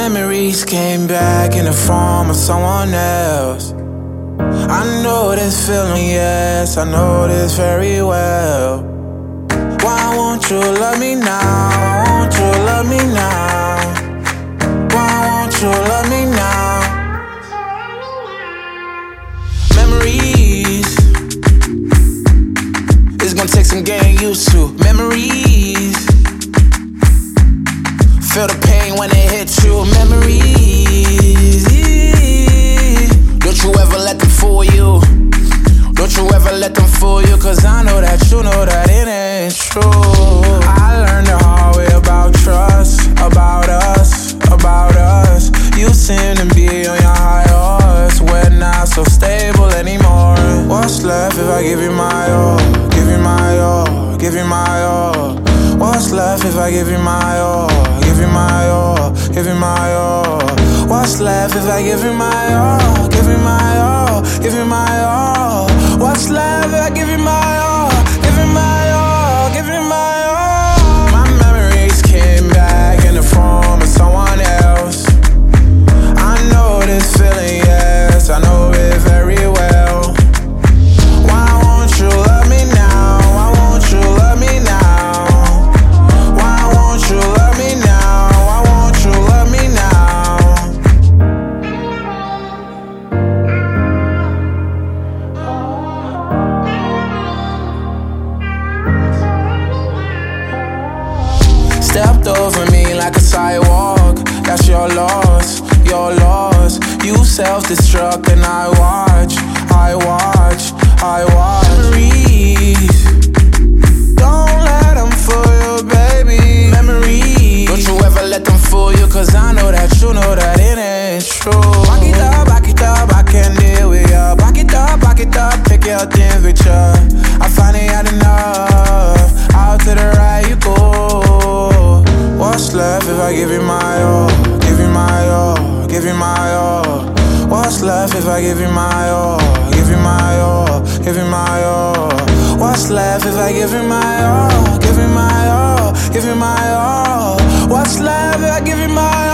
memories came back in the form of someone else. I know this feeling, yes, I know this very well. Why won't you love me now? Why won't you love me now? Why won't you love me now? Memories, it's gonna take some getting used to. Memories, feel the pain when it hits you. Memories, don't you ever let them fool you. Don't you ever let them fool you. Cause I know that you know that it ain't true. I learned the hard way about trust, about us, about us. You seem to be on your high horse. We're not so stable anymore. What's left if I give you my all? Give you my all, give you my all. What's left if I give you my all? Give you my all, give you my all. What's left if I give you my all? Give you my all, give you my all. What's left if I give you my all? Give you my all, give you my all. My memories came back in the form of someone else. I know this feeling, yes, I know it very well. Why won't you love me now? Why won't you love me now? Why won't you love me now? Why won't you love me now? Stepped over me like a sidewalk. That's your loss, your loss. You self-destruct and I watch, I watch, I watch. Memories, don't let them fool you, baby. Memories, don't you ever let them fool you. Cause I know that you know that it ain't true. Back it up, I can't deal with ya. Back it up, take your temperature. I finally had enough. Out to the right you go. What's left if I give you my all? Give you my all, give you my all. What's left if I give you my all? Give you my all, give you my all. What's left if I give you my all? Give you my all, give you my all. What's left if I give you my all?